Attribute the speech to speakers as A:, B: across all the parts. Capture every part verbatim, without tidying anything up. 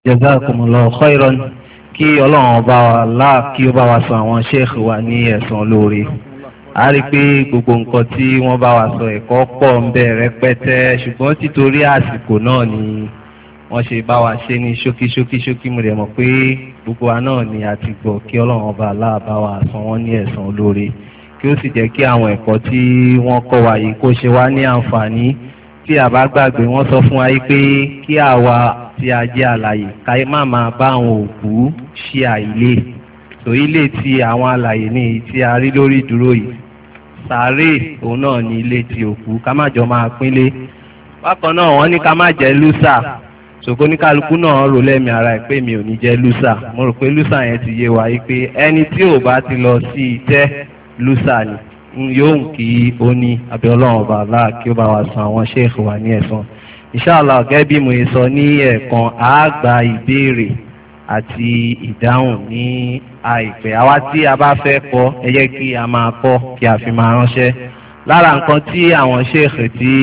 A: Jazakumullahu khairan. Kí ọlọ́run ọba wa láà kí ó bá wa sọ àwọn sheikh wa ní ẹ̀san lóore. A rí i pé gbogbo nǹkan tí wọ́n bá wa sọ ẹ̀kọ́ pọ̀ ń bẹ rẹpẹtẹ, ṣùgbọ́n títorí àsìkò náà ni wọ́n ṣe bá wa ṣe ní ṣókí ṣókí ṣókí. Mo dẹ̀ mọ̀ pé gbogbo wa náà ni a ti gbọ́. Kí ọlọ́run ọba láà bá wa san wọ́n ní ẹ̀san lóore, kí ó sì jẹ́ kí àwọn ẹ̀kọ́ tí wọ́n kọ́ wa yìí kó ṣe wá ní àǹfààní. Tí a bá gbàgbé, wọ́n sọ fún wa yìí pé kí àwa tí a jẹ́ alààyè káyé má máa bá àwọn òkú ṣí àìlè. So ilé tí àwọn alààyè ní èyí tí a rí lórí ìdúró yìí, sàárè òun náà ní ilé tí òkú, ká má jọ máa pínlé. Bákan náà wọ́n ní ká má jẹ́ lúsà, ṣòkó ní kálukú náà rò lẹ́mí ara ẹ̀ pé mi ò ní jẹ́ lúsà. Mo rò pé lúsà yẹn ti yé wa yìí pé ẹni tí ò bá ti lọ sí ìtẹ́ lúsà ni yóò ń kí ó ní abẹ́ ọlọ́run ọba Allah kí ó bá wa san àwọn sheikh wa ní ẹ̀san. Inshallah gẹ́gẹ́ bí mo sọ ní ẹ̀ẹ̀kan, a gba ìbéèrè àti ìdáhùn ní àìpẹ́. Àwa tí a bá fẹ́ kọ́ ẹ jẹ́ kí a máa kọ́ kí a fi máa ránṣẹ́. Lára nǹkan tí àwọn sheikh tí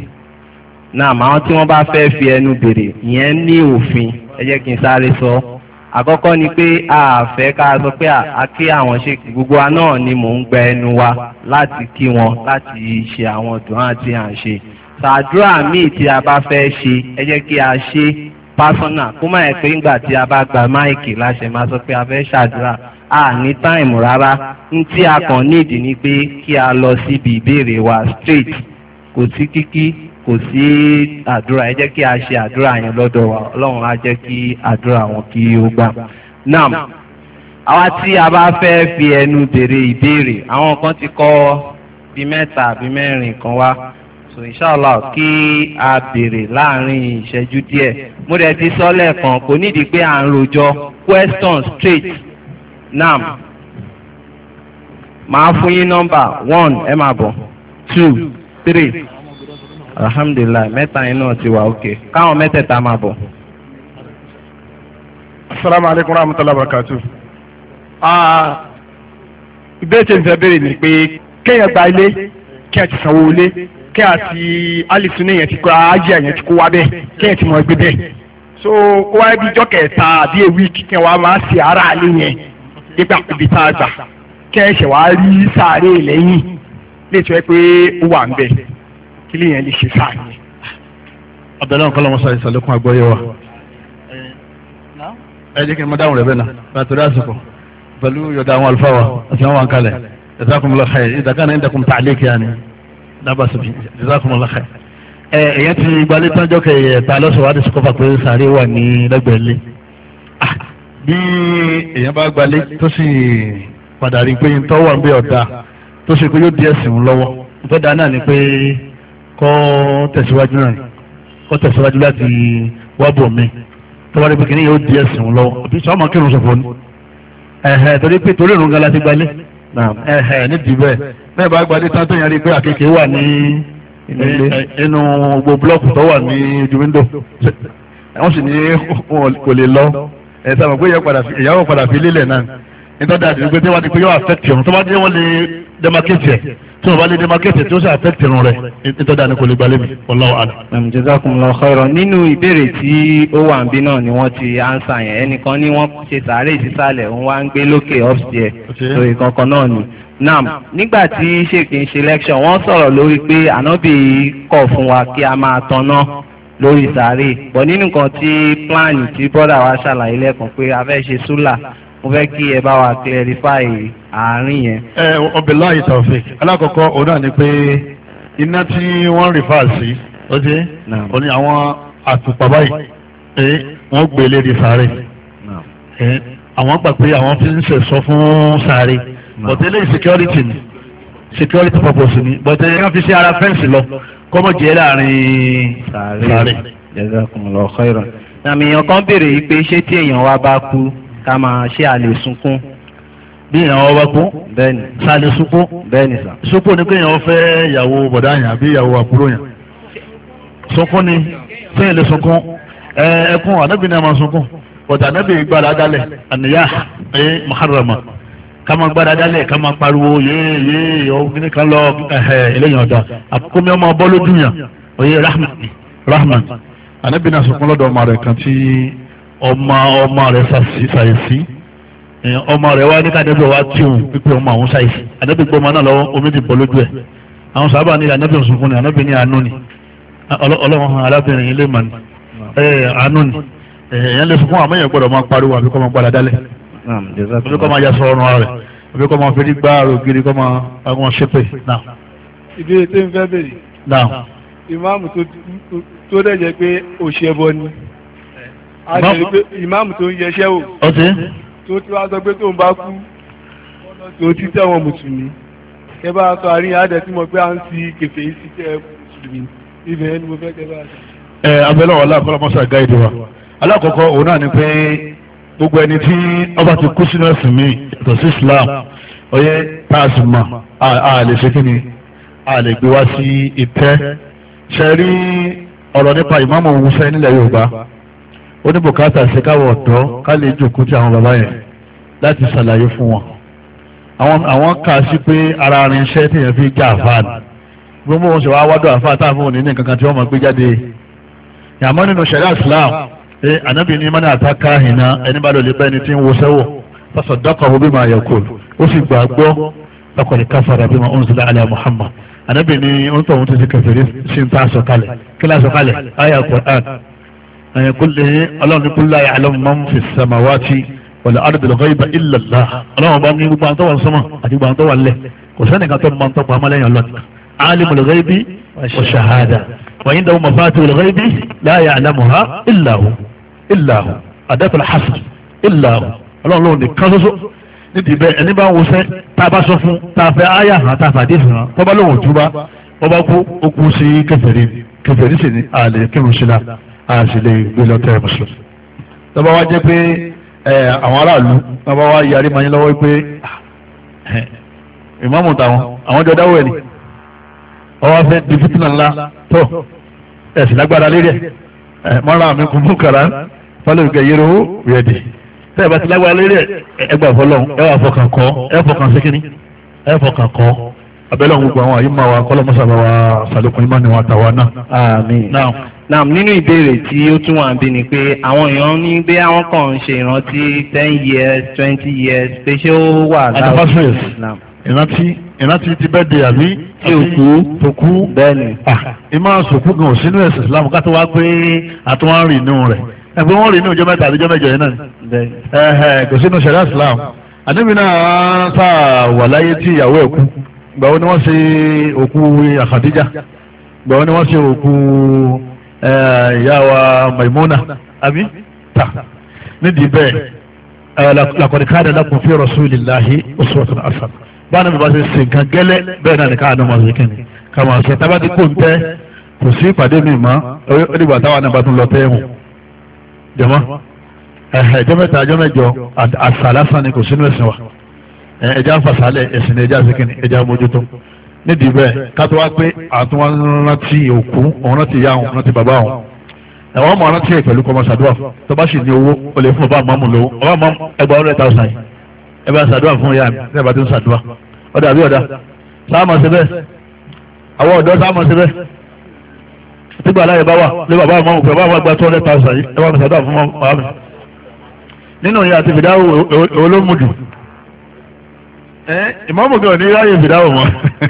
A: náà àwọn tí wọ́n bá fẹ́ fi ẹnu béèrè ìyẹn ní òfin, ẹ jẹ́ kí n sáré sọ. Àkọ́kọ́ ni pé a fẹ́ ká sọ pé a kí àwọn sheikh, gbogbo wa náà ni mò ń gba ẹnu wa láti kí wọn láti ṣe àwọn dùn àti à ń ṣe. Sàdúrà míì tí a bá fẹ́ ṣe ẹ jẹ́ kí a ṣe pásọ́nà, kó má yẹ pé ńgbà tí a bá gba máìkì láṣẹ máa sọ pé a fẹ́ ṣàdúrà a ní táìmù rárá. Ní tí a kàn nídìí ni pé kí a lọ síbi ìbéèrè wa straight, kò sí kíkí kò sí àdúrà. Ẹ jẹ́ kí a ṣe àdúrà yẹn lọ́dọ̀ wa, Ọlọ́run á jẹ́ kí àdúrà wọn kí ó gbà. Nam àwa tí a bá fẹ́ fi ẹnu béèrè ìbéèrè, àwọn kan ti kọ bí mẹ́ta àbí mẹ́rin kan wá. So inshallah kí a béèrè láàrin ìṣẹ́jú díẹ̀. Mo dẹ̀ ti sọ lẹ́ẹ̀kan, kò nídìí pé à ń rojọ́, question straight. Nam màá fún yín nọ́mbà one ẹ máa bọ̀, two three alhamdulilayi mẹ́ta yín náà ti wà òkè, káwọn mẹ́tẹ̀ẹ̀ta máa bọ̀.
B: Assalamu alaikum warahmatullahi wabarakatuh. Ìbéèrè tí n fẹ́ béèrè ni pé kéèyàn gba ilé kí a ti sanwó ilé, kí a ti alìsúnì yẹn ti kó ajé yẹn ti kó wá bẹ́ẹ̀, kéèyàn ti mọ ẹgbẹ́ bẹ́ẹ̀. So kó wáyé bí ijọ́ kẹta àbí ewì kíkẹ́ wa máa ṣe ara àlẹ́ yẹn nígbà ibi tá a gbà, kéèyàn ṣẹ̀ wá rí sáré lẹ́yìn lè sọ pé ó wà ń bẹ̀, kí lè yẹn lè ṣe sáà yẹn.
C: Abdullahi nǹkan lọ́mọ sáyé sàlékún àgbọ́yé wa. Ẹ jẹ́ kí n mọ dáhùn rẹ̀ bẹ́ẹ̀ náà látọ̀rí àsìkò pẹ̀lú yọ̀dá àwọn àlùfáà wa àti àwọn àǹkalẹ̀. Jazakumullahu khair, idha kana indakum ta'liq yani dábàá sọ̀bì. Jazakumullahu khair. Ẹ ẹ̀yẹ́ ti gbalẹ̀ tánjọ́ kẹyẹ ta lọ́sọ̀ wá discover pé sàárè wà ní lẹ́gbẹ̀ẹ́ lé. Bí èèyàn bá gbalẹ̀ tó sì padà rí pé ń tọ́wọ́ ń bẹ ọ̀dà tó ṣe pé yóò di ẹ̀sìn lọ́wọ́. Ìfẹ́ dáa náà ni pé kọ́ tẹ̀síwájú náà kọ́ tẹ̀síwájú láti wábò mi tó wá rí pé kìnìún yóò di ẹ̀sìn lọ́wọ́. Òbí sọ ọmọ kírun sọ̀fọ̀ ni. Ẹ̀hẹ̀ torí pé torí ìrùn gan la ti gbalẹ̀. Ẹ̀hẹ̀ nídìí bẹ́ẹ̀ bẹ́ẹ̀ bá gbalẹ̀ tán tó yẹn rí pé àkekèé wà ní inú gbogbo búlọ́ọ̀kù tó wà ní ojú wíńdò. Wọ́n sì ní kò lè lọ. Ẹ̀ sábà pé ìyàwó padà fi lélẹ̀ náà. Nítorí àti pé tí wọ́n ti pé yóò affect irun tó bá dé wọ́n lè demarcate ẹ̀ tí wọ́n bá lè demarcate tí ó sì affect irun rẹ̀ nítorí àti kò lè gbalẹ̀ mi. Wallahu a'lam.
A: Jazakumullahu khairan. Nínú ìbéèrè tí ó wà níbí náà ni wọ́n ti ánsà yẹn. Ẹnìkan ní wọ́n ṣe sàárè sísàlẹ̀, òun wá ń gbé lókè upstairs. So ìkankan náà ni. Nam nígbà tí ṣèkì ń ṣe lecture wọ́n sọ̀rọ̀ lórí pé ànábì kọ̀ fún wa kí a máa tanná lórí sàárè. Bọ̀ nínú nǹkan tí pláàni tí bọ́dà wa ṣàlàyé lẹ́ẹ̀kan pé a fẹ́ ṣe súlà, mo fẹ́ kí ẹ bá wa clarify àárín yẹn.
C: Ẹ ọbẹ̀ láàyè tawfik. Alákọ̀ọ́kọ́ òun náà ni pé iná tí wọ́n rí fáàsì ó ti ó ní àwọn àtùpà báyìí pé wọ́n gbé lérí sàárè. Àwọn gbà pé àwọn fi ń ṣẹ̀sọ́ fún sàárè. Bọ̀tẹ́lẹ̀ security ni security purpose ni bọ̀tẹ́lẹ̀ yẹn fi ṣe ara fẹ́ǹsì lọ kọ́mọ̀ jẹ́ láàrin sàárè.
A: Jazakumullahu khairan. Àmì èèyàn kan béèrè yìí pé ṣé tí èèyàn wa bá kú ká máa ṣe àlè sunkún.
C: Bí èèyàn wa bá kú
A: bẹ́ẹ̀ni
C: sàlè sunkún.
A: Bẹ́ẹ̀ni sà.
C: Sunkún ni pé èèyàn fẹ́ ìyàwó bọ̀dá yẹn àbí ìyàwó àbúrò yẹn. Sunkún ni sẹ́yìn lè sunkún. Ẹkún ànábì náà máa sunkún. Bọ̀dà ànábì gbára dálẹ̀ àníyá ẹ̀ muharrama. Ká máa gbára dálẹ̀ ká máa pariwo yéé yéé ọ̀gbìn kan lọ eléyìí ọ̀dà. Àkókò mi ọmọ bọ́ lójú yàn. Oyè rahman rahman. Ànábì náà sunkún lọ́dọ̀ ọmọ rẹ̀ kan tí ọmọ ọmọ rẹ̀ ṣàìsí ọmọ rẹ̀ wá ní kàdébí wa tí òun pípé ọmọ àwọn ṣàìsí àdébí gbọmọ náà lọ́wọ́ omi ti bọ́ lójú ẹ̀ àwọn sábà ní ànábì òsùnkún ní ànábì ní àánú ni ọlọ́run arábìnrin ilé mà ní àánú ni èèyàn lè sunkún àmọ́ èèyàn gbọ́dọ̀ máa pariwo àbí kọ́ máa gbọ́dọ̀ dálẹ̀ àbí kọ́ máa yasọ ọrùn rẹ̀ àbí kọ́ máa fẹ́rí gbá ògiri kọ́ máa àwọn ṣépè náà.
D: ìbéèrè tó ń fẹ́ bèrè.
C: náà.
D: ìmáàmù tó dẹ̀ jẹ́ pé òṣèbọ ni a lè rí pé ìmáàmù tó ń yẹṣẹ́ wò tó tí wàá sọ pé tó ń bá kú tó ti tẹ́ wọn mùsùlùmí kẹ bá sọ àárín àádẹ tí mo gbé à ń ti kẹfẹ́ yìí sí tẹ́ mùsùlùmí ibẹ̀ ni mo fẹ́ kẹ bá sọ.
C: ẹ abẹ́lẹ́ wàhálà kọ́lọ́mọ́sá gáìdì wa alákọ̀ọ́kọ́ òun náà ni pé gbogbo ẹni tí ọba ti kú sínú ẹ̀sìn mi yàtọ̀ sí Islam ọyẹ táàsì mọ̀ a lè ṣe kí ni a lè gbé wá sí ìtẹ́ ṣe rí ọ̀rọ̀ nípa ìmáàmù Wùsẹ́ nílẹ̀ Yorùbá ó ní bùkátà sí káwọ̀ ọ̀dọ́ ká lè jòkó tí àwọn bàbá yẹn láti ṣàlàyé fún wọn àwọn kà sí pé ara irinṣẹ́ tí yẹn fi já àfáà ni gbogbo wọn sì wá wádùn àfáà táàfún òní ní kankan tí wọ́n máa gbé jáde yàmọ́ nínú ṣẹ̀ríà Islam ẹ ànábì ní mọ́nà àtàkà ìná ẹni bá lò lè bá ẹni tí ń wo sẹ́wọ̀ fasaddaqahu bima yaqul ó sì gbàgbọ́ laqad kafara bima unzila ala Muhammad ànábì ní ohun tó ń ti kèfèrí sí ń tà sọ̀kalẹ̀ kí lá sọ̀kalẹ̀ àyà Qur'an ẹ̀yìn kúlẹ̀ ọlọ́run ní kúlẹ̀ ya'lamu man fi samawati wal ardi al-ghayba illa Allah ọlọ́run bá ní gbogbo àwọn tó wà sọ́mọ̀ àti gbogbo àwọn tó wà lẹ̀ kò sẹ́nìkan tó máa ń tọ́pọ̀ amálẹ́yìn ọlọ́run alimul ghaybi wa shahada wa indahu mafatihul ghaybi la ya'lamuha illa hu illa hu adatul hasr illa hu ọlọ́run lóhùn nìkan ṣoṣo nídìí bẹ́ẹ̀ ẹni bá ń wọṣẹ́ tá a bá sọ fún tá a fẹ́ áyà hàn tá a fàdé hàn tó bá lóhùn túbá wọ́n bá kú ó kú sí kèfèrí kèfèrí sì ní àlè kírun sí la a sì lè gbé lọ tẹ́ mùsùlùmí. tó bá wá jẹ́ pé àwọn aráàlú tó bá wá yarí máa yín lọ́wọ́ pé ìmáàmù táwọn àwọn jọ dáwọ́ ẹ̀ ni wọ́n wá fẹ́ di fìtínà ńlá tó ẹ̀sìn lágbára lérí ẹ̀ mọ́ra mi kún mú kàrá fọlọ́ ìgbà yẹ́rọ rẹ̀dì tẹ́ ẹ bá ti lágbára lérí ẹ̀ ẹgbà fọlọ́ ẹ wà fọkàn kọ́ ẹ fọkàn sékìní ẹ fọkàn kọ́ abẹ́lẹ́ òun gbogbo àwọn àyè máa wa kọ́lọ́mọ́sàbà wa sàlékún ìmọ̀ ni wọn àtàwọn náà.
A: àmín. naam nínú ìbéèrè tí ó tún wà ń bí ni pé àwọn èèyàn ní bí àwọn kan ń ṣe ìrántí ten years twenty years pé ṣé ó wà
C: láwùjọ. ìrántí ìrántí ti bẹ́ẹ̀ de àbí.
A: tí o kú
C: tó kú.
A: bẹ́ẹ̀ni.
C: ìmọ̀ sòkú gan ò sínú ẹ̀sìn Islam ká tó wá pé àtúwọ̀n rìn inú rẹ̀ ẹgbẹ́ wọn rìn inú ọjọ́ mẹ́ta àbíjọ́ mẹ́jọ yẹn náà. bẹ́ẹ̀ni. kò sínú ṣẹ̀ríà Islam àdébí náà sáà wà láyé tí ìyàwó ẹ̀ kú gbàwó ni wọ́n ṣe òkú Khadija gbàwó ni wọ́n ṣe òkú ìyá wa Maimuna àbí ta nídìí bẹ́ẹ̀ laqad kana lakum fi rasulillahi uswatun hasanah báwọn náà bí wọ́n ṣe ṣe nǹkan gẹ́lẹ́ bẹ́ẹ̀ náà ní káà ní ọmọ ṣe kí ni ká máa ṣe tábà tí kò ń tẹ́ kò sí ìpàdé mi mọ́ ó dìgbà táwọn náà bá tún lọ tẹ́ ẹ̀wọ̀n jọmọ́ ẹ̀jọ́ mẹ́ta ẹjọ́ mẹ́jọ àṣà lásán ni kò sínú ẹ̀sìn wa ẹja fasalẹ ẹsìn ẹja sikini ẹja mójútó nídìí bẹ́ẹ̀ kátó wá pé àtúwọn rántí òkú òun rántí ìyá òun rántí bàbá òun ẹwọn ọmọ rántí ẹ pẹ̀lú kọmọ sàdúrà tó bá sì ní owó ó lè fún ọba àmọmù lówó ọba àmọmù ẹgbàá ọ̀rẹ́ tàùsàn yìí ẹ bá sàdúrà fún ìyá mi ẹ bá ti ń sàdúrà ọdọ àbí ọdà sáàmọ síbẹ̀ àwọn ọ̀dọ́ sáàmọ síbẹ̀ tígbà láyé bá wà lé bàbá àmọmù pẹ bàbá àmọmù gba two hundred thousand yìí ẹ bá mi sàdúrà fún ọmọ mi nínú ìyá àti fìdáwò olómùdù ìmọ̀mù kan ní ráyè fìdáwò mọ́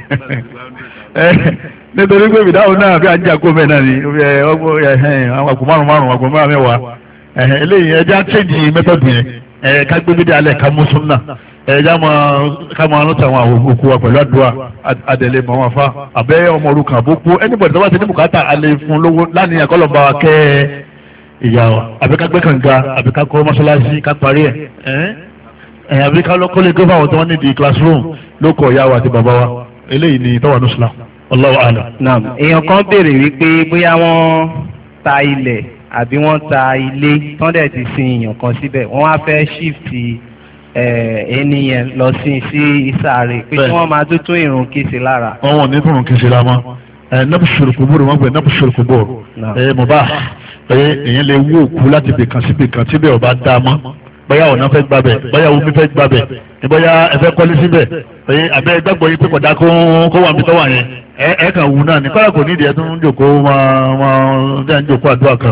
C: nítorí pé fìdáwò náà bí ajá kó mẹ́ náà ni àwọn àpò márùn márùn àpò márùn mẹ́wàá eléyìí ẹja change method yẹn ká gbé bídí alẹ́ ká mú súnà ẹja ká máa rántí àwọn òkú wa pẹ̀lú àdúrà adẹ̀lẹ̀ mọ́ wọn fa àbẹ́ ọmọ òrukàn àbókú anybody tó bá ti ní bùkátà alẹ́ fún lówó lánìí àkọlọ́ba wa kẹ́ ìyá wa àbí ká gbé kànga àbí ká kọ́ mọ́ṣáláṣí ká parí ẹ̀ ẹ̀yìn àbí ká lọ́kọ́ lè gọ́fà àwọn tí wọ́n ní di classroom ló kọ̀ ìyá wa àti bàbá wa eléyìí ni tọ́wà ní Islam Allahu a'lam.
A: naam èèyàn kan béèrè wípé bóyá wọ́n ta ilẹ̀ àbí wọ́n ta ilé tán dẹ̀ ti sin èèyàn kan síbẹ̀ wọ́n wá fẹ́ shift ẹni yẹn lọ sí sí ìsàrè pé kí wọ́n máa tuntun ìrun kìsì lára.
C: wọ́n wọ̀n ní ìrun kìsì lára mọ́ nabshul qubur wọ́n gbé nabshul qubur mubah èèyàn lè wú òkú láti bìkan sí bìkan síbẹ̀ ọba dá mọ́ bóyá ọ̀nà fẹ́ gbàbẹ̀ bóyá omi fẹ́ gbàbẹ̀ bóyá ẹfẹ́ kọ́lé síbẹ̀ abẹ́ gbàgbọ́ yìí pé kọ̀dá kó wà níbi tó wà yẹn ẹ kàn wù náà ní kọ́lá kò nídìí ẹ tó ń jòkó máa ń jòkó àdúrà kan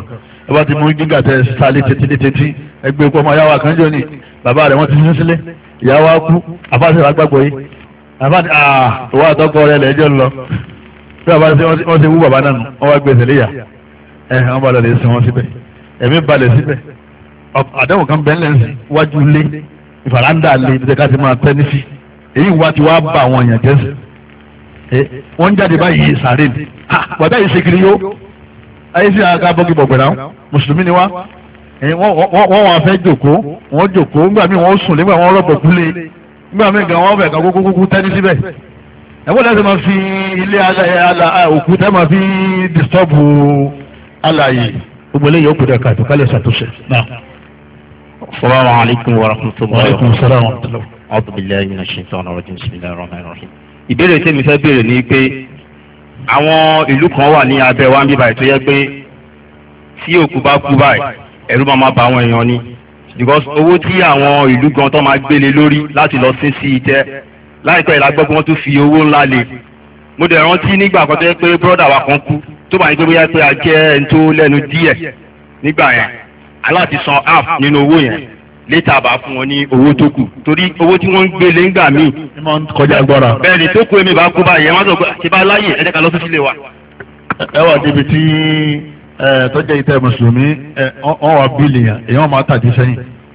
C: ẹ bá ti mú gíga tẹ sálé tètè tètè ẹgbẹ́ ikú ọmọ yàwó àkànjọ ni bàbá rẹ̀ wọ́n ti sin sílé ìyàwó akú àfáàsì àgbàgbọ́ yìí àfáàsì àà ìwà àtọ́kọ rẹ̀ lẹ́jọ́ lọ bí bàbá wọ́n ti wú bàbá náà wọ́n wá gbé tẹ̀lé yà ẹ̀ wọ́n bá lọ lè sin wọn síbẹ̀ ẹ̀mí balẹ̀ síbẹ̀ àdéhùn kan bẹ́ẹ̀ lẹ́sìn wájú lé ìfàràǹdà lé ibi ká ti máa tẹ́ nífi èyí wá ti wá bá àwọn èèyàn jẹ́ sí wọ́n jáde báyìí sàárè ní wàdá yìí ṣe kiri yó ayé sí àga bọ́gì bọ̀gbẹ̀rà mùsùlùmí ni wá wọ́n wà fẹ́ jòkó wọ́n jòkó nígbà míì wọ́n sùn nígbà wọ́n rọ̀bọ̀ kúlé nígbà míì gan wọ́n fẹ̀ kan kókó kúkú tẹ́ni síbẹ̀ ẹ̀wọ́n lẹ́sẹ̀ máa fi ilé òkú tẹ́ máa fi disturb alààyè gbogbo eléyìí ó kúrẹ́ ká ìtòkálẹ̀ ṣàtúnṣe náà.
E: Assalamu alaikum wa rahmatullahi
C: wa alaikum salaam wa rahmatullahi.
E: A'udhu billahi minash shaitanir rajim. Bismillahir rahmanir rahim. Ìbéèrè tí mi fẹ́ béèrè ni pé àwọn ìlú kan wà ní abẹ́ wa ń bí báyìí tó yẹ pé tí òkú bá kú báyìí ẹ̀rù máa máa bà àwọn èèyàn ni because owó tí àwọn ìlú gan tó máa gbélé lórí láti lọ sí sí ìtẹ́ láìpẹ́ ìlàgbọ́ pé wọ́n tún fi owó ńlá lé mo dẹ̀ rántí nígbà kan tó yẹ pé bọ́dà wa kan kú tó bá yẹ pé bóyá pé a jẹ́ ẹni tó lẹ́nu díẹ̀ nígbà yẹn aláti san half nínú owó yẹn létà bá fún wọn ní owó tó kù torí owó tí wọ́n ń gbélé ńgbà míì
C: kọjá gbọ́ra.
E: bẹ́ẹ̀ ni tó kú èmi bá kú báyìí ẹ má sọ pé ṣe bá láyè ẹ jẹ́ ká lọ sí sílé wa.
C: ẹ wà débi tí tọ́jà ìtẹ́ mùsùlùmí wọ́n wà bíìlì yàn èèyàn máa tàdí sẹ́yìn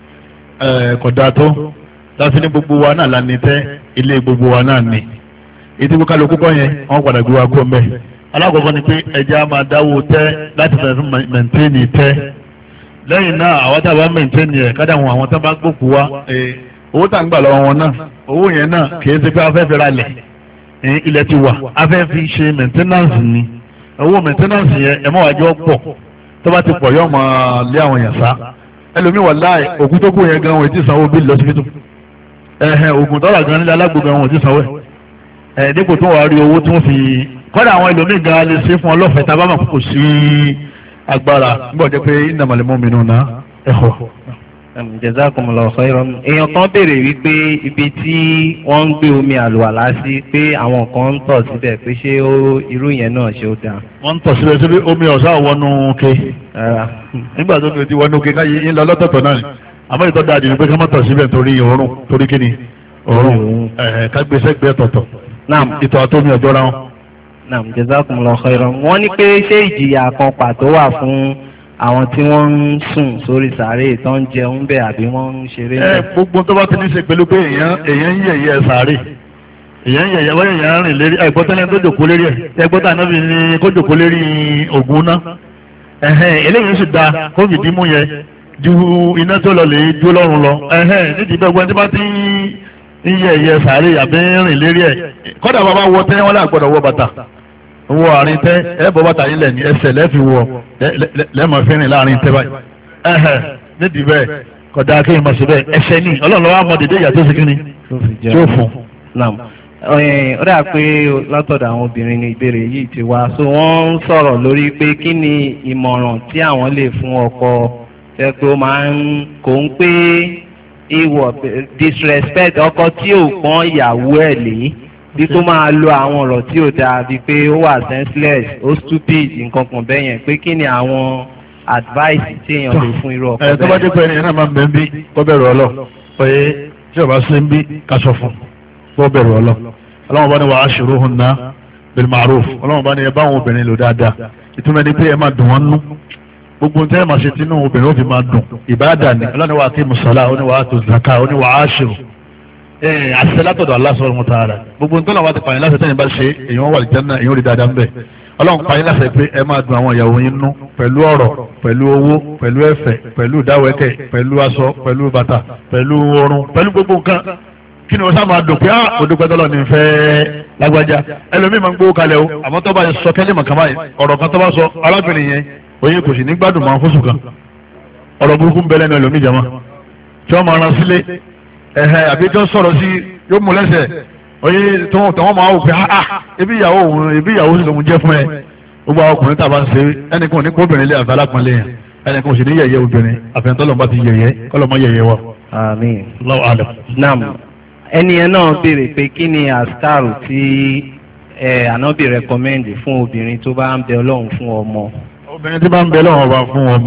C: kódà tó láti ní gbogbo wa náà lánìí tẹ́ ilé gbogbo wa náà ní ètò ìgbókalẹ̀ kúkọ́ yẹn wọ́n padà gbé wa kó mbẹ́ alákọ̀ọ́kọ́ ni pé ẹja máa dáwó tẹ́ láti fẹ́ fún mẹ̀ntẹ́nì tẹ́ lẹ́yìn náà àwọn tá a bá mẹ̀ntẹ́nì ẹ̀ kádà wọn àwọn tá a bá gbókù wa owó tá à ń gbà lọ́wọ́ wọn náà owó yẹn náà kì í ṣe pé afẹ́ fi ra lẹ̀ ilẹ̀ ti wà afẹ́ fi ṣe mẹ̀ntẹ́nànsì ni owó mẹ̀ntẹ́nànsì yẹn ẹ̀ mọ́ wájú pọ̀ tó bá ti pọ̀ yóò máa lé àwọn yẹn sá ẹlòmíì wà láì òkú tó kù yẹn gan wọn ti sanwó bíi lọ́sibítù ẹ̀hẹ̀ ògùn tọ́lá gan nílẹ̀ alágbègbè wọn ti sanwó ẹ̀ dípò tó wà rí owó tí wọ́n fi kọ́dà àwọn ẹlòmíì gan lè ṣe fún ọlọ́fẹ̀ẹ́ tá a bá mọ̀ kò sí agbára nígbà jẹ́ pé innamal mu'minuna ikhwa.
A: Jazakumullahu khairan. èèyàn kan béèrè wípé ibi tí wọ́n ń gbé omi àlùwàlá sí pé àwọn kan ń tọ̀ síbẹ̀ pé ṣé irú yẹn náà ṣe ó dáa.
C: wọ́n ń tọ̀ síbẹ̀ síbi omi ọ̀sán wọnú ke. nígbà tó ti wọnú ke káyé ńlọ lọ́tọ̀ọ̀tọ̀ náà àmọ́ ìtọ́ da àdìrí pé ká má tọ̀ síbẹ̀ torí òórùn torí kíni òórùn kágbésẹ́gbẹ́ tọ̀tọ̀ ìtọ̀ àtọ́mi ọ̀jọ́ra wọn.
A: naam jazakumullahu khairan. wọ́n ní pé ṣé ìjìyà kan pàtó wà fún àwọn tí wọ́n ń sùn sórí sàárè tó ń jẹun bẹ́ẹ̀ àbí wọ́n ń ṣeré.
C: ẹ gbogbo tó bá ti ní í ṣe pẹ̀lú pé èèyàn èèyàn ń yẹ̀yẹ́ sàárè èèyàn ń yẹ̀yẹ́ wọ́n èèyàn ń rìn lérí ẹ̀ gbọ́tẹ́lẹ́ tó jòkó lérí ẹ̀ ẹ̀ gbọ́tẹ́ ànábì ní kó jòkó lérí ògùn náà ẹ̀hẹ́n eléyìí sì da kó fìdí mú yẹ ju iná tó lọ lè dúró lọ́rùn lọ ẹ̀hẹ́n nídìí bẹ́ẹ̀ gbọ́n tí bá ti ń yẹ̀yẹ́ sàárè àbí ń rìn lérí ẹ̀ kọ́dà bàbá wọ tẹ́ wọ́n lágbọ́dọ̀ wọ bàtà wọ àárín tẹ ẹ bọ bàtà yín lẹ ní ẹsẹ̀ lẹfi wọ lẹmọ fẹrin láàrin tẹ báyìí ẹhẹ nídìí bẹ́ẹ̀ kódà kí n mọ sí bẹ́ẹ̀ ẹsẹ̀ ní Ọlọ́run lọ́wọ́ àmọ́ dédé ìyàtọ̀ sí kíni tí ó fún.
A: ó dà pé látọ̀dọ̀ àwọn obìnrin ní ìbéèrè yìí ti wá so wọ́n ń sọ̀rọ̀ lórí pé kí ni ìmọ̀ràn tí àwọn lè fún ọkọ tẹ́ pé ó máa ń kò ń pé ìwọ̀ disrespect ọkọ tí ò pọ́n ìyàwó ẹ̀ lé bí tó máa lo àwọn ọ̀rọ̀ tí ò dáa bíi pé ó wà senseless ó stupid nǹkan kan bẹ́ẹ̀ yẹn pé kí ni àwọn advice tí èèyàn lè fún irú ọkọ bẹ́ẹ̀.
C: ẹ tó bá dé pé ẹni náà máa ń bẹ ń bí kó bẹ̀rù ọlọ pé tí o bá ṣe ń bí ká sọ fún kó bẹ̀rù ọlọ ọlọ́wọ́n bá ní wa ashiruhunna bil ma'ruf ọlọ́wọ́n bá ní ẹ bá àwọn obìnrin lò dáadáa ìtumọ̀ ẹni pé ẹ máa dùn wọ́n nú gbogbo nǹkan ẹ máa ṣe tínú obìnrin ó fi máa dùn ìbáàdà ni ọlọ́ni wa aqimus salah ó ní wa atuz zakah ó ní wa ashiru àṣìṣe látọ̀dọ̀ Allah subhanahu wa ta'ala gbogbo nǹkan àwọn àti pààyàn láti tẹ́yìn bá ṣe èèyàn wà lìjánná èèyàn rí dáadáa ń bẹ̀ ọlọ́run pààyàn láti pé ẹ máa dùn àwọn ìyàwó yín nú pẹ̀lú ọ̀rọ̀ pẹ̀lú owó pẹ̀lú ẹ̀fẹ̀ pẹ̀lú ìdáwẹ́kẹ̀ pẹ̀lú aṣọ pẹ̀lú bàtà pẹ̀lú orun pẹ̀lú gbogbo nǹkan kí ni wọ́n sá máa dùn pé ah mo dúpẹ́ tọ́lọ́ ní fẹ́ lágbájá ẹlòmíì máa ń gbówó kalẹ̀ o àmọ́ tó bá yẹ sọ kẹ́lẹ́ màkà báyìí ọ̀rọ̀ kan tó bá sọ arábìnrin yẹn oyin kò sì ní gbádùn máa ń fóṣù kan ọ̀rọ̀ burúkú ń bẹ lẹ́nu ẹlòmíì jama tí wọ́n máa ran sílé ẹ̀hẹ́ àbí tó sọ̀rọ̀ sí yóò mú lẹ́sẹ̀ oye tó wọ́n máa wò pé ah ebi ìyàwó òun ebi ìyàwó sì lòun jẹ́ fún ẹ gbogbo àwọn ọkùnrin tàbá ń ṣe ẹnìkan ní kó obìnrin lé àfẹ́ alápọ̀nlé yẹn ẹnìkan ò sì ní yẹ̀yẹ́ obìnrin àfẹ́ntọ́lọ́ bá ti yẹ̀yẹ́ kọ́lọ́mọ yẹ̀yẹ́ wa.
A: àmín.
C: Allahu a'lam.
A: naam ẹni yẹn náà béèrè pé kí ni àṣkárù tí ẹ ànábì rẹkọmẹ́ndì fún obìnrin tó bá ń bẹ ọlọ́run fún ọmọ.
C: obìnrin tí bá ń bẹ lọ́wọ́ ọba fún ọmọ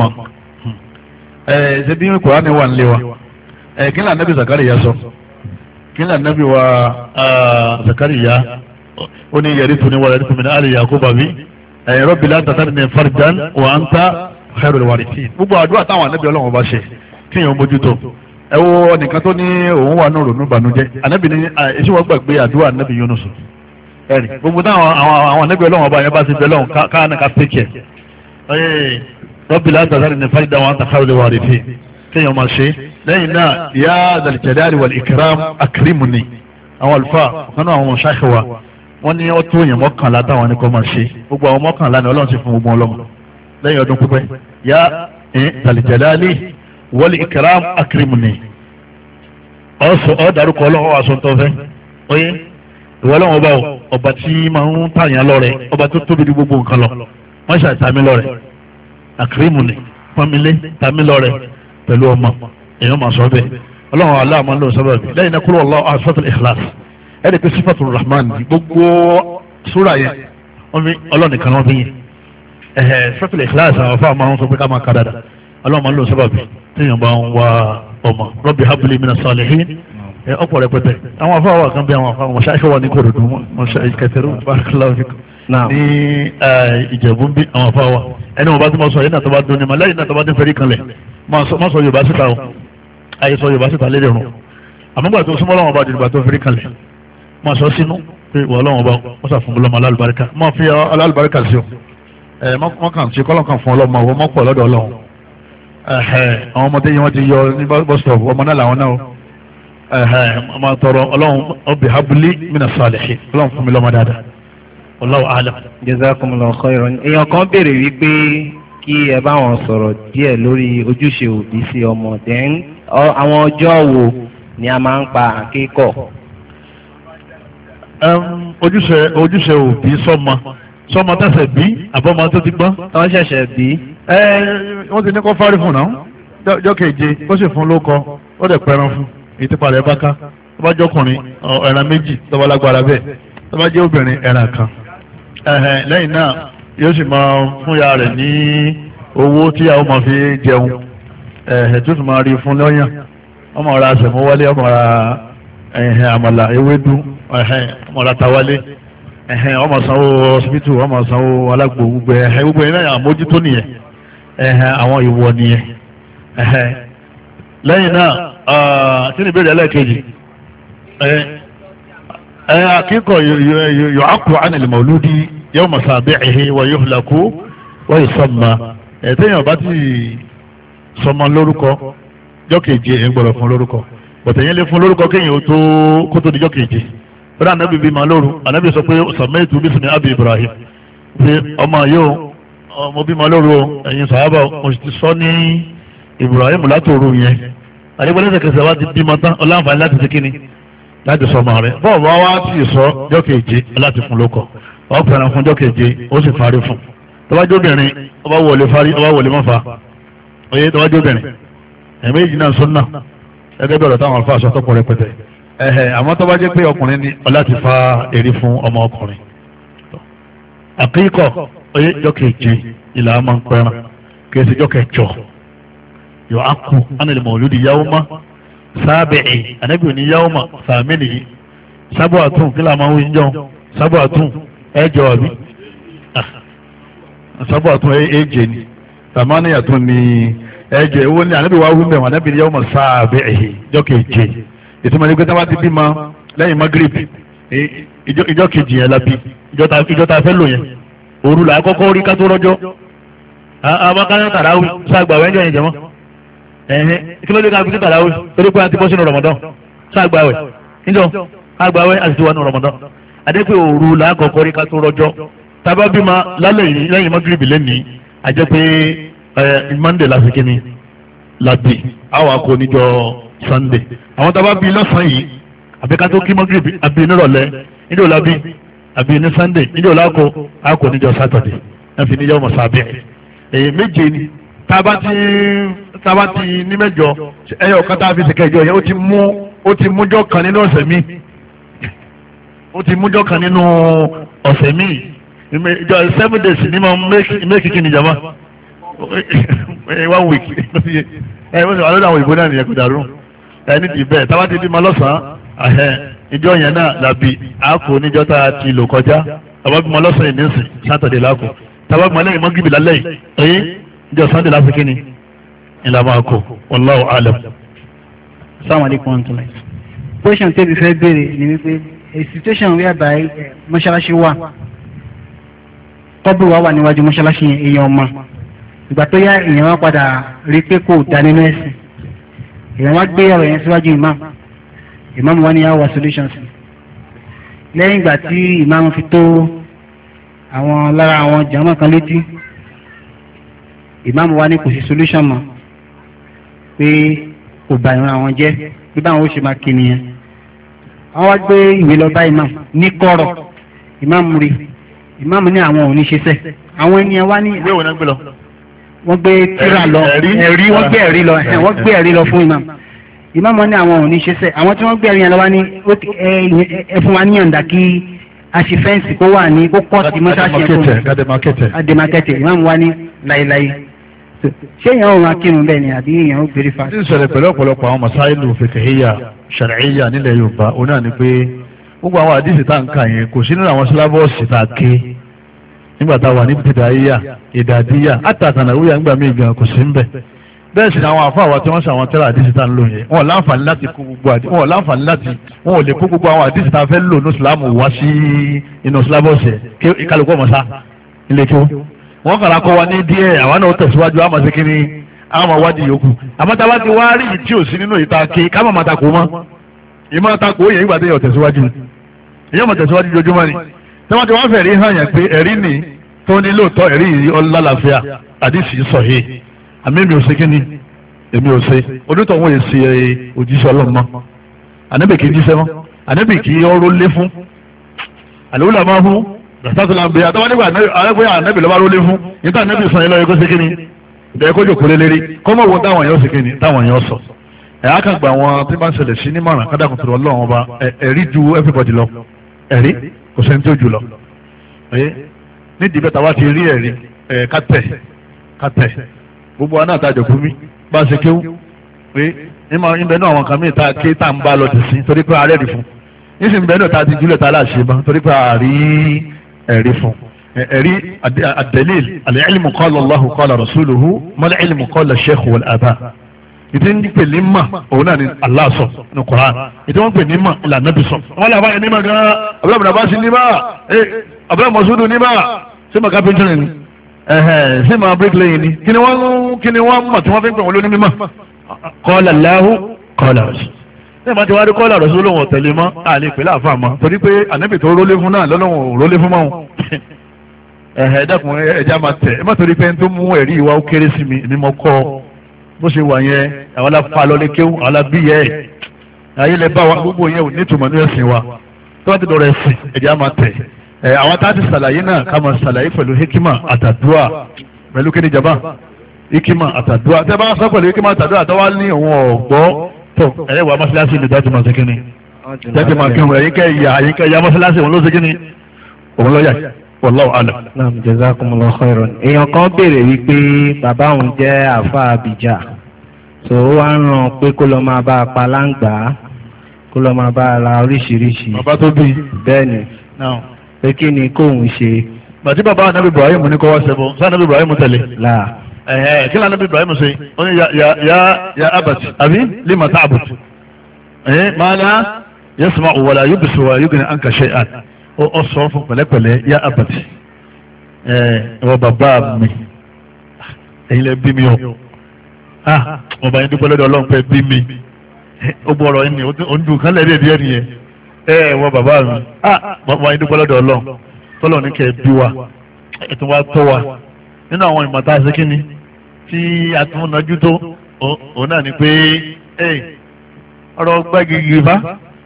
C: ẹ ṣe bí Kùránì wà nílé wa ẹ kí ni Ànábì Zakariya sọ kí ni Ànábì wa Zakariya ó ní yarithuni wa yarithu min ali Yaquba bí ẹ Rabbi la tadharni fardan wa anta khairul warithin. gbogbo àdúrà táwọn Ànábì Ọlọ́run bá ṣe kíyàn mójútó ẹ wo ẹnìkan tó ní òun wà ní òrònú ìbànújẹ́ Ànábì ní èsì wọn gbàgbé àdúrà Ànábì Yunus ẹ̀rì gbogbo táwọn àwọn Ànábì Ọlọ́run ọba yẹn bá ti bẹ lọ́hùn káà náà ká pèkẹ́ ẹ̀ Rabbi la tadharni fardan wa anta khairul warithin kéèyàn máa ṣe lẹ́yìn náà ya dhal jalali wal ikram akrimni àwọn àlùfáà ọ̀kanú àwọn ṣáìkì wa wọ́n ní ó tó yẹn mọ́kànlá táwọn ní kọ́ máa ṣe gbogbo àwọn mọ́kànlá ni Ọlọ́run ti fún gbogbo ọlọ́mọ lẹ́yìn ọdún pípẹ́ ya dhal jalali wal ikram akrimni ọ̀sọ̀ ọ̀dàrúkọ Ọlọ́run wà sọ́ńtọ́ fẹ́ oyé ìwọ Ọlọ́run ọba ọba tí máa ń tàyàn lọ́rẹ ọba tó tóbi ní gbogbo nǹkan lọ wọ́n ṣe àtàmì lọ́rẹ akrimni pọ́nmilé tàmí lọ́rẹ pẹ̀lú ọmọ èèyàn máa sọ bẹ́ẹ̀ Ọlọ́run aláàmọ́ ló sábà bí lẹ́yìn náà kúrò Allahu asfatul ikhlas ẹ̀ẹ́dẹ̀ pé sifatul rahman gbogbo súra yẹn wọ́n fi Ọlọ́run nìkan wọ́n fi yẹn ẹ̀hẹ̀ sifatul ikhlas àwọn afọ àmọ́ wọn sọ pé ká máa ka dáadáa Ọlọ́run ló sábà bí téèyàn bá ń wá ọmọ rabbi habli minas salihin ọ̀pọ̀ rẹpẹtẹ àwọn afọ àwọn kan bí àwọn afọ àwọn ṣáṣọ wà ní kòròdú wọn kẹsẹrù barakallahu fikum ní Ìjẹ̀bú bí àwọn afọ àwọn ẹni wọn bá ti máa sọ yìí náà tó bá dún ní ma lẹ́yìn náà tó bá ti fẹ́rí kanlẹ̀ máa sọ Yorùbá síta o ayé sọ Yorùbá síta lédè rún àmúgbà tó súnmọ́ lọ́wọ́ bá di ìgbà tó fẹ́rí kanlẹ̀ máa sọ sínú pé wọ́n lọ́wọ́ bá wọ́n sà fún mi lọ́mọ alálùbáríkà máa fi alálùbáríkà sí o ẹ mọ́kàn sí kọ́lọ́kàn fún ọlọ́mọ àwọn mọ́pọ̀ lọ́dọ̀ Ọlọ́run àwọn ọmọdé yìí wọ́n ti yọ ní bọ́sítọ̀ọ̀bù ọmọ náà làwọn náà ọmọ tọrọ Ọlọ́run ọbẹ̀ habuli mina salihin Ọlọ́run fún mi lọ́mọ dáadáa Wallahu a'lam.
A: Jazakumullahu khairan. èèyàn kan béèrè wípé kí ẹ bá wọn sọ̀rọ̀ díẹ̀ lórí ojúṣe òbí sí ọmọ dẹ́n àwọn ọjọ́ wo ni a máa ń pa àkíkọ̀.
C: ojúṣe ojúṣe òbí sọ́mọ sọ́mọ tẹ̀sẹ̀ bí àbọ̀mọ tó ti gbọ́n.
A: wọ́n ṣẹ̀ṣẹ̀ bí.
C: wọ́n ti ní kó fárí fún náà jọ́ keje ó sì fún lóko ó dẹ̀ pẹran fún ìtìpa rẹ̀ bá ká tó bá jọkùnrin ẹran méjì tó bá lágbára bẹ́ẹ̀ tó bá jẹ́ obìnrin ẹran kan lẹ́yìn náà yóò sì máa fún ya rẹ̀ ní owó tí àwọn máa fi jẹun ẹ̀hẹ̀ tó sì máa rí fún lọ́yàn ọmọ ra àṣẹmọ́ wálé ọmọ ra ẹ̀hẹ̀ àmàlà ewédú ẹ̀hẹ̀ ọmọ ra tawálé ẹ̀hẹ̀ ọmọ sanwó ọsibítù ọmọ sanwó alágbò gbogbo ẹ̀hẹ̀ gbogbo ẹ̀ náà àmójútó nìyẹn ẹ̀hẹ̀ àwọn ìwọ nìyẹn ẹ̀hẹ̀ lẹ́yìn náà kí ni ìbéèrè ẹlẹ́ẹ̀kejì ẹ̀ akíkọ̀ yọ̀ ákù ánìlì mọ̀lúdí yawma sabi'ihi wa yuhlaku wa yusamma ẹ̀tẹ́yìn ọba tí sọmọ lórúkọ jọ́kèje ẹ̀ ń gbọ́dọ̀ fún lórúkọ bọ̀tẹ̀yìn lè fún lórúkọ kéyìn ó tó kó tó di jọ́kèje bọ́dá anábì bímọ lóru anábì sọ pé sammaytu bismi abi Ibrahim pé ọmọ yóò ọmọ bímọ lóru ẹ̀yin sàhábà mo ti sọ ní Ibrahim látòru yẹn àdébọ̀lẹ́sẹ̀kẹsẹ̀ wa ti bímọ tán ọláǹfààní láti ṣe kíni láti sọmọ rẹ̀ bọ́ọ̀ bá wá tí ì sọ jọ́kèje láti fún lóko wọ́n fẹ́ràn fún jọ́kèje ó sì fárí fún tọ́wájú obìnrin ọba wọlé fárí ọba wọlé mọ́fà oyè tọ́wájú obìnrin ẹ̀mí yìí náà sọ́nà gẹ́gẹ́ bí ọ̀rọ̀ táwọn alfa aṣọ tọ́pọ̀ rẹpẹtẹ ẹ̀hẹ̀ àmọ́ tọ́wá jẹ́ pé ọkùnrin ni ọlá ti fa èrè fún ọmọ ọkùnrin àkíkọ̀ oyè jọ́kèje ìlà máa ń pẹ́ràn kí ẹsẹ̀ jọ́kẹjọ yọ akú ánìlẹ̀ mọ̀lúdì yawma sábẹ̀ẹ́ ànábì òní yawma sàmìnì sábọ̀ àtún kí làwọn máa ń wí jọ sábọ̀ àtún ẹjọ àbí sábà tún ẹjẹ ni tàmánìyà tún ni ẹjẹ owó ní ànábì wa wúndẹ̀ wọn ànábì ni yawma sabihi ìjọ keje ìtumọ̀ ní pé tí wọ́n ti bí ma lẹ́yìn magrib ìjọ kejì yẹn la bí ìjọ ta fẹ́ lò yẹn òru là kọ́kọ́ rí ká tó rọ́jọ́ àbákáyọ̀ tàràwì sáàgbà wẹ́njọ́ yẹn jẹ́mọ́ ẹ̀hìn kí ló dé ká fi sí tàràwì torí pé a ti bọ́ sínú Ramadan sáàgbà wẹ̀ níjọ́ àgbà wẹ̀ àti ti wà nínú Ramadan adẹ́pẹ́ òru làákọ̀ọ́kọ́ rí ká tó rọjọ́ tábà bímọ lálẹ́ yìí lẹ́yìn mọ́gìrìbì lẹ́nìí àjẹpẹ́ ẹ mọ́ndé lásìkò ní làbí àwọn akọ níjọ sannde àwọn tábà bí lọ́sàn-án yìí àbí ká tó kí mọ́gìrìbì àbí nírọ̀lẹ́ níjọ́ làbí àbí ní sannde níjọ́ làákọ àkọ níjọ sátọ̀dé ẹ fi níjọ́ mọ̀sábẹ́ èyí méje ni tábà ti tábà ti ní mẹ́jọ ẹyọ kan tá a fi ṣèkẹjọ yẹn ó ti mú ó ti mújọ́ kan nínú ọ̀sẹ̀ mi ó ti mújọ́ kan nínú ọ̀sẹ̀ míì ìjọ seven days ní ma make kí ni jama one week ẹ wọ́n sọ wà lórí àwọn òyìnbó náà nìyẹn kò dàrú ẹ ní ti bẹ́ẹ̀ tábà ti di ma lọ́sàn-án ìjọ yẹn náà làbí àkó níjọ́ tá a ti lò kọjá tábà bí ma lọ́sàn-án yìí nísìn sátọ̀dẹ̀ làkó tábà bí ma lẹ́yìn mọ́ gíbi lálẹ́ yìí ẹ̀yìn ìjọ sunday láti kí ni ìlànà àkó wallahu alam.
F: Assalamu alaikum warahmatullahi. Question tẹ́bi fẹ́ béèrè ni wípé a situation whereby mọ́ṣáláṣí wà tọ́bù wa wà níwájú mọ́ṣáláṣí yẹn èèyàn ọmọ ìgbà tó yá èèyàn wá padà rí pé kò dá nínú ẹ̀sìn èèyàn wá gbé ọ̀rọ̀ yẹn síwájú imam imam wa ní our solutions lẹ́yìn ìgbà tí imam fi tó àwọn lára àwọn jàmọ́ kan létí imam wa ní kò sí solution mọ́ pé kò bá ìran àwọn jẹ́ bí báwọn ó ṣe máa kí nìyẹn wọ́n wá gbé ìwé lọ bá imam ní kọ̀rọ̀ imam rí imam ní àwọn ò ní ṣe sẹ́ àwọn ènìyàn wá ní
C: ìwé ìwé náà gbé lọ
F: wọ́n gbé tírà lọ ẹ̀rí wọ́n gbé ẹ̀rí lọ wọ́n gbé ẹ̀rí lọ fún imam imam ní àwọn ò ní ṣe sẹ́ àwọn tí wọ́n gbé ẹ̀rí yẹn lọ wá ní ẹ fún wa níyànjú kí a ṣe fẹ́ǹsì kó wà ní kó pọ̀ sí mọ́ṣáṣí ẹ̀kọ́ àdèmàkẹ́tẹ̀ imam wá ní láéláé ṣé èèyàn ò máa kírun bẹ́ẹ̀ ni àbí èèyàn ó gbèrè fa.
C: ní ìṣẹ̀lẹ̀ pẹ̀lú ọ̀pọ̀lọpọ̀ àwọn masáìlú fìkìhíyà ṣàrẹ̀íyà nílẹ̀ yorùbá òun náà ni pé gbogbo àwọn àdìsí tá à ń kà yẹn kò sí nínú àwọn sílábọ̀ọ̀sì tá a ké nígbà tá a wà ní bìdáyà ìdàdíyà àtàtànàwíyà nígbà míì gan kò sí ń bẹ̀. bẹ́ẹ̀ sì ni àwọn àfáà wa tí wọ́n ṣe àwọn tẹ́lẹ̀ àdìsí tá à ń lò yẹn wọn ò láǹfààní láti kó gbogbo àdìsí wọn ò láǹfààní láti wọn ò lè kó gbogbo àwọn àdìsí tá a fẹ́ lò ní ìsìlámù wá sí inú sílábọ̀ọ̀sì kí kálukú ọmọ sá ilé kí wọ́n kàrà kọ́ wa ní díẹ̀ àwọn náà tẹ̀síwájú àmọ́ sí kínní àwọn máa wádìí yòókù àmọ́ tá a bá ti wá rí ìtí òsì nínú ìta ké ká má máa takò mọ́ ìmọ̀ takò yẹn ìgbà tó yẹ tẹ̀síwájú ìyẹn mọ̀ tẹ̀síwájú jojúmọ́ ni tí wọ́n ti wá fẹ̀rí hàn yẹn pé ẹ̀rí ni tó ní lóòótọ́ ẹ̀rí yìí ọlọ́láfíà àdìsí sọ̀hí àmì mi ò ṣe kínní èmi ò ṣe onítọ̀ wọn yẹ ṣe òjíṣẹ́ ọlọ́run mọ́ ànábì kì í jíṣẹ́ mọ́ ànábì kì í ọrọ̀ lé fún àlùwùlà máa fún rasatula bẹ àtàwọn nígbà àrẹ́gbẹ́ ànábì lọ́wọ́ ló lé fún níta ànábì sọ yẹn lọ́yẹ kó ṣe kíni bẹ́ẹ̀ kó jòkó lélẹ́rí kọ́mọ̀ wo táwọn yẹn ó ṣe kíni táwọn yẹn ó sọ. ẹ̀ á kàn gba àwọn tí bá ń ṣẹlẹ̀ sí ní mọ̀ràn kádàkùn tó lọ́wọ́ ọba ẹ̀rí ju everybody lọ ẹ̀rí kò sẹ́ni tó jù lọ. nídìí bẹ́ẹ̀ tàwa ti rí ẹ̀rí kátẹ̀ kátẹ̀ gbogbo wa náà ta jòkó mi bá a ṣe kéwú pé níbẹ̀ náà àwọn kan mí ta ké tá à ń bá lọ ti sin torí pé ààrẹ rí fún nísìnyí bẹ́ẹ̀ náà ta ti júlẹ̀ ta láṣẹ bá torí pé ààrí ẹ̀rí fún ẹ̀rí ad-dalil al-ilmu qala Allahu qala rasuluhu mal-ilmu qala ash-shaykh wal-aba ìdí ń pè ní mà òun náà ni Allah sọ ní Qur'an ìdí wọ́n pè ní mà ìlànà Nabi sọ wọ́n lè àbáyé ní mà gan abúlé bàbá sí ní mà abúlé mọ̀súdù ní mà sí mà kápẹ́ntìrì ni sí mà bíríkìlẹ́yìn ni kí ni wọ́n kí ni wọ́n mọ̀ tí wọ́n fi ń pè wọ́n lóní mímọ́ qala Allahu qala rasul ní ìmọ̀ tí wọ́n á rí qala rasul lóhùn ọ̀tẹ̀lẹ̀ mọ́ àlè pẹ̀lú àfa mọ́ torí pé ànábì tó rólé fún náà lọ́lọ́hùn rólé fún mọ́ ẹ̀hẹ̀ ẹ̀dàkùn ẹ̀já máa tẹ̀ ẹ má torí pé tó mú ẹ̀rí ìwà ó kéré sí mi ní mo kọ́ bó ṣe wà yẹn àwọn aláfa lọlé kéwù àwọn alábíyẹ ẹ̀ ayé lẹ bá wa gbogbo yẹn ò ní ìtumọ̀ ní ẹ̀sìn wa tó bá ti dọ̀rọ̀ ẹ̀sìn ẹ̀já máa tẹ̀ ẹ̀ àwọn tá a ti sàlàyé náà ká máa sàlàyé pẹ̀lú hikima àtàdúà pẹ̀lú kéde jaba hikima àtàdúà tẹ́ bá sọ pẹ̀lú hikima àtàdúà tó wá ní òun ọ̀gbọ́ tó ẹ̀yẹ́ wà mọ́sálásí ni dájú máa ṣe kíni dájú máa kírun ẹ̀yìn kẹ́ ìyá ẹ̀yìn kẹ́ ìyá mọ́sálásí òun ló ṣe kíni òun lọ́ọ́ yà wallahu alam.
A: naam jazakumullahu khairan. èèyàn kan béèrè wípé bàbá òun jẹ́ àfa àbíjà tó wá ń ràn pé kó lọ máa bá a pa láǹgbá kó lọ máa bá a ra oríṣiríṣi.
C: bàbá tó bí.
A: bẹ́ẹ̀ ni pé kí ni kóun ṣe.
C: bàtí bàbá anabi ibrahim ní kọ́ wá sẹ́bọ̀ sí anabi ibrahim tẹ̀lé.
A: là
C: ẹ̀hẹ́ kí ni anabi ibrahim ṣe ó ní ya ya ya abati àbí lima ta'bud ẹ̀hẹ́ ma la yasma'u wala yubsiru wa yughni anka shay'an ó sọ fún pẹ̀lẹ́pẹ̀lẹ́ yá abàtì ẹ ọ bàbá mi ẹ̀yin lẹ bí mi o ah ọba yẹn dúpẹ́ lọ́dọ̀ ọlọ́run pé bí mi ó bọ̀ ọ̀rọ̀ yẹn ni ó ń dùn kálẹ̀ díẹ̀ díẹ̀ nìyẹn ẹ wọ bàbá mi ah ọba yẹn dúpẹ́ lọ́dọ̀ ọlọ́run tọ́lọ̀ ní kẹ́ ẹ bí wa ẹ tún wá tọ́ wa nínú àwọn ìmọ̀ta àṣekínni tí a tún nájú tó òun náà ni pé ọ̀rọ̀ gbẹ́gìgì bá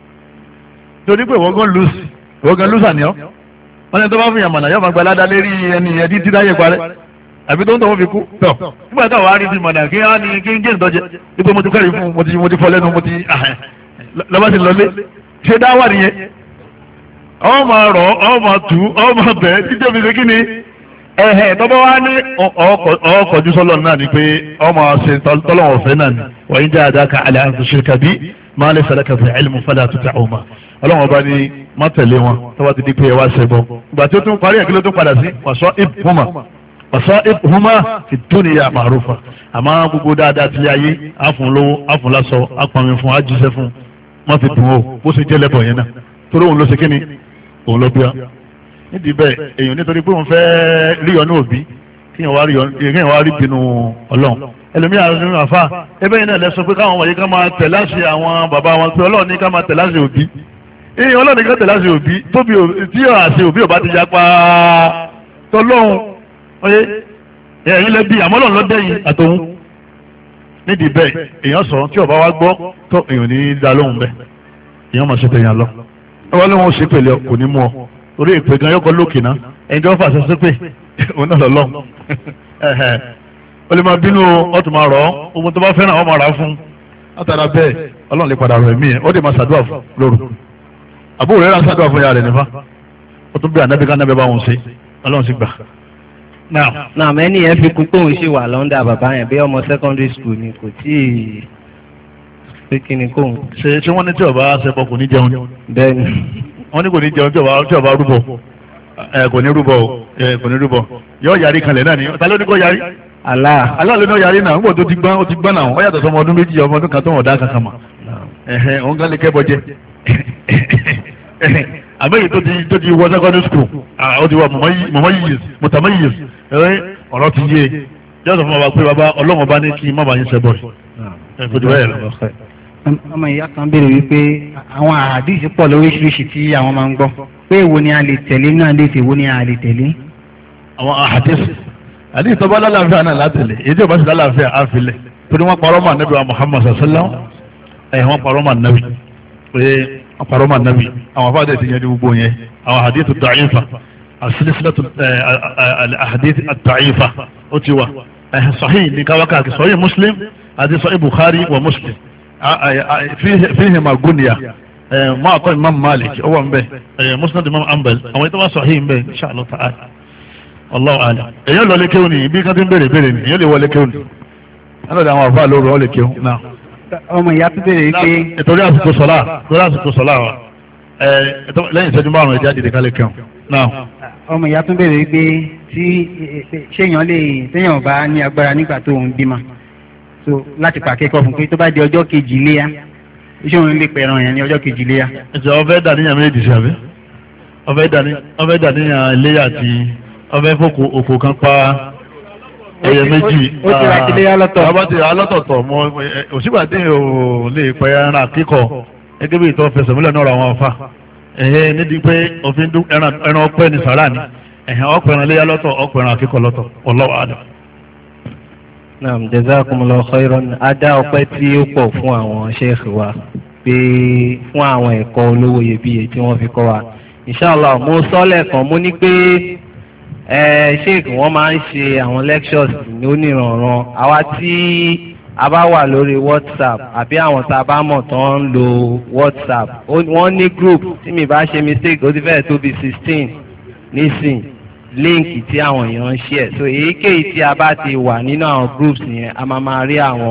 C: torí pé wọ́n gán lùsì ogan lùsà ni ọ wọn ní tó bá fìyàn mọ̀nà yóò máa gba aládá lérí ẹni yẹn títí dáyé parẹ́ àbí tó ń tọ́wọ́ fi kú tọ̀ nígbà táwọn á rí ti mọ̀nà kí á ní kí n jẹ́ ìtọ́jẹ́ ipò mo ti kẹ́rì fún mo ti mo ti fọ́ lẹ́nu mo ti lọ́ba ti lọlé ṣé dáwà nìyẹn ọ máa rọ̀ ọ máa tù ọ máa bẹ̀ títí òfin ṣe kí ni ẹ̀hẹ̀ tọ́bọ̀ wá ní ọkọ̀jú sọ́lọ̀ náà ni pé ọ máa ṣe tọ́lọ́wọ̀ fẹ́ náà ni wọ́n jẹ́ àdáka alẹ́ àti ṣirka bí máa lè sàlẹ̀ kàfẹ́ ilmu fala tuti'uma ọlọ́wọ́n bá ní má tẹ̀lé wọn tọ́wọ́ ti di pé ẹ wá ṣẹbọ ìgbà tí ó tún parí ẹ̀kí ló tún padà sí wasa'ibhuma wasa'ibhuma fi dunya ma'rufa àmọ́ gbogbo dáadáa ti ayé àfún lówó àfún lásọ àpamì fún àjíṣẹ́ fún wọ́n fi dùn ó bó ṣe jẹ́ lẹ́bọ̀ yẹn náà torí òun ló ṣe kíni òun ló bí wa nídìí bẹ́ẹ̀ èèyàn nítorí pé òun fẹ́ rí ọ ní òbí kíyàn wá rí ọ kíyàn wá rí bínú ọlọ́run ẹlòmíràn nínú àfa ẹbẹ́ yìí náà lẹ sọ pé káwọn wọ̀nyí ká máa tẹ̀ láṣẹ àwọn bàbá wọn pé ọlọ́run ní ká máa tẹ̀ láṣẹ òbí èèyàn ọlọ́run ní ká tẹ̀ láṣẹ òbí tóbi tí àṣẹ òbí ò bá ti yapa tọlọ́run ọyẹ ẹ̀yin lẹ́bi àmọ́ ọlọ́run ló dẹ́yìn àtòun nídìí bẹ́ẹ̀ èèyàn sọ tí ọba wa gbọ́ tó èèyàn ní dá lóhùn bẹ́ẹ̀ èèyàn máa ṣe tẹ̀yàn lọ ọba lóhùn ó ṣe pẹ̀lẹ́ kò ní mú ọ orí ìpè gan yọkọ lókè náà ẹni tí wọ́n fà ṣẹṣẹ pé òun náà lọ́lọ́ ó lè máa bínú ọtún máa rọ̀ ọ́ ogun tó bá fẹ́ràn ọ máa rà á fún látara bẹ́ẹ̀ ọlọ́run lè padà rẹ̀ mí ẹ̀ ó lè máa ṣàdúrà fún lóru àbúrò rẹ̀ rà ṣàdúrà fún ya rẹ̀ nífa ó tún bí ànábì ká nábẹ́ bá wọn ṣe ọlọ́run sì gbà.
A: náà mẹ́ni yẹn fi kún tóun ṣì wà lọ́ndà bàbá yẹn bí ọmọ secondary school ni kò tí ì pé kí ni kóun.
C: ṣe ṣé wọ́n ní tí ọba ṣẹbọ kò ní jẹun.
A: bẹ́ẹ̀ni.
C: wọ́n ní kò ní jẹun tí ọba rúbọ ẹ kò ní rúbọ ẹ kò ní rúbọ yóò yarí kanlẹ̀ náà ni ta ló ní kó yarí.
A: Allah.
C: Allah ló ní yarí náà nígbà tó ti gbọ́n ó ti gbọ́n náà ó yàtọ̀ sọmọ ọdún méjì ọmọ ọdún kan tó wọ̀n dá kankan mà ẹ̀hẹ̀ òun kan lè kẹ́bọ jẹ àbẹ́yẹ tó ti tó ti wọ secondary school ó ti wọ mọ̀mọ́ yìí mọ̀tàmọ́ yìí ọ̀rọ̀ ti yé yóò sọ fún wa pé bàbá ọlọ́wọ́n bá ní kí má bàa yín ṣẹbọ ẹ̀ fojú bẹ́ẹ̀ lọ.
F: ọmọ ìyá kan béèrè wípé àwọn àdìsí pọ̀ lóríṣiríṣi tí àwọn máa ń gbọ́ pé èwo ni a lè tẹ̀lé náà lè tèwo ni a lè tẹ̀lé.
C: àwọn àdìsí àdìsí tó bá lálàáfíà náà látẹ̀lé èyí tí ò bá sì lálàáfíà á filẹ̀ torí wọ́n parọ́ mọ́ ànábì wa Muhammad sallam ẹ̀ wọ́n parọ́ mọ́ ànábì pé wọ́n parọ́ mọ́ ànábì àwọn afáàdé ti yẹn ní gbogbo yẹn àwọn àdìsí da'ifa as-silsilatu al-ahadith ad-da'ifa ó ti wà sahih ní káwákàkì sahih Muslim àti sahih Bukhari wa Muslim fíhìmà gúnìyà máa kọ́ imam Malik ọwọ́ ń bẹ Musnad imam Hanbal àwọn ìtọ́wà sahih ń bẹ insha Allah ta'ala Allahu a'lam. èyàn lọ lé kéwù ní ibi kan tí ń bèrè bèrè ní èyàn lè wọlé kéwù ní ẹnlọ́dẹ àwọn àfáà lóru ọ lè kéwù náà.
F: ọmọ ìyá tó bèrè wípé.
C: ìtòrí àsìkò sọlá ìtòrí àsìkò sọlá wa lẹ́yìn ìṣẹ́jú márùn-ún ẹ̀jẹ̀ àdìdì kálẹ̀ kéwù náà.
F: ọmọ ìyá tó bèrè wípé tí ṣéèyàn lè téèyàn bá ní agbára nígbà tó ń bímọ so láti pàkẹ́kọ̀ọ́ fún pé tó bá di ọjọ́ kejì léyà iṣẹ́ òun lè pẹ̀ràn yẹn ní ọjọ́ kejì léyà.
C: ẹ̀jẹ̀ ọ̀fẹ́ dàníyàn méjì sí abẹ́ ọ̀fẹ́ dàníyàn léyà àti ọ̀fẹ́ fòkò òkò kan pa ẹyẹ méjì.
F: ó ti ra ti léyà lọ́tọ̀.
C: ọba ti alọ́tọ̀ọ̀tọ̀ mọ òṣìbà tí ò lè pẹ́ ẹran kíkọ gẹ́gẹ́ bí ìtọ́ fẹsẹ̀ múlẹ̀ náà ra wọn fa ẹ̀hẹ́ nídìí pé òfin ẹran ọpẹ́ ní sàrà ni ẹ̀hẹ́ ọpẹ́ran léyà lọ́tọ̀ ọpẹ́ran kíkọ lọ́tọ̀ wallahu a'lam.
A: naam jazakumullahu khairan adá ọpẹ́ tí ó pọ̀ fún àwọn sheikh wa pé fún àwọn ẹ̀kọ́ olówó iyebíye tí wọ́n fi kọ́ wa inshallah mo sọ lẹ́ẹ̀kan mo ní pé sheikh wọ́n máa ń ṣe àwọn lectures ní oníranran àwa tí a bá wà lórí WhatsApp àbí àwọn tá a bá mọ̀ tó ń lo WhatsApp wọ́n ní group tí mi bá ṣe mistake ó ti fẹ́ẹ̀ tó bí sixteen nísìn líǹkì tí àwọn èèyàn ń share so èyíkéyìí tí a bá ti wà nínú àwọn groups yẹn a máa máa rí àwọn